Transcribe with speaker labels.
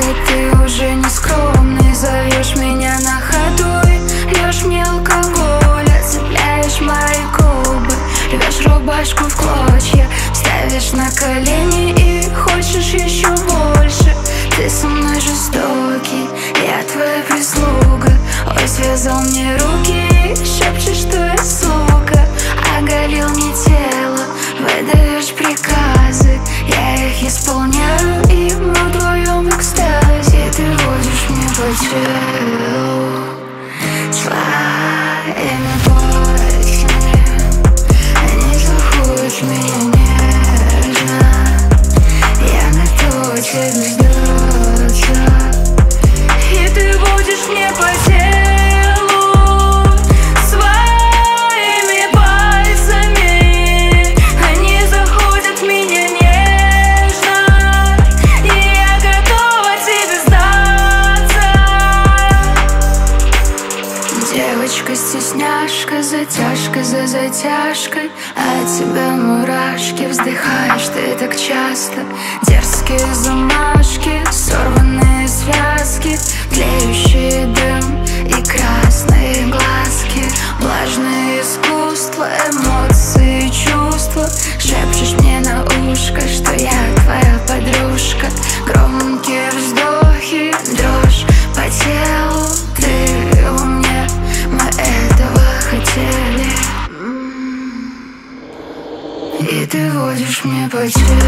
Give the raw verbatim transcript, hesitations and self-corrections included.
Speaker 1: хоть ты уже не скромный, зовешь меня на ходу и льешь мне алкоголь, отцепляешь мои губы, рвешь рубашку в клочья, ставишь на колени и хочешь еще больше. Ты со мной жестокий, я твоя прислуга. Ой, связал мне руки, шепчешь, что я сука. Оголил мне тело, выдаешь приказы, я их исполняю, и мы вдвоем в экстазе. Ты водишь мне по телу своими пальцами, они заходят меня нежно, я готова тебе сдаться. И ты будешь мне по телу своими пальцами, они заходят меня нежно, и я готова тебе сдаться. Девочка-стесняшка, затяжка за затяжкой, от тебя мурашки, вздыхаешь ты так часто. Дерзкие замашки, сорванные связки, тлеющий дым и красные глазки, влажное искусство, эмоции, чувства. Шепчешь мне на ушко, что я твоя подружка. Громкие вздохи, дрожь по телу, ты во мне, мы этого хотели. И ты водишь мне по телу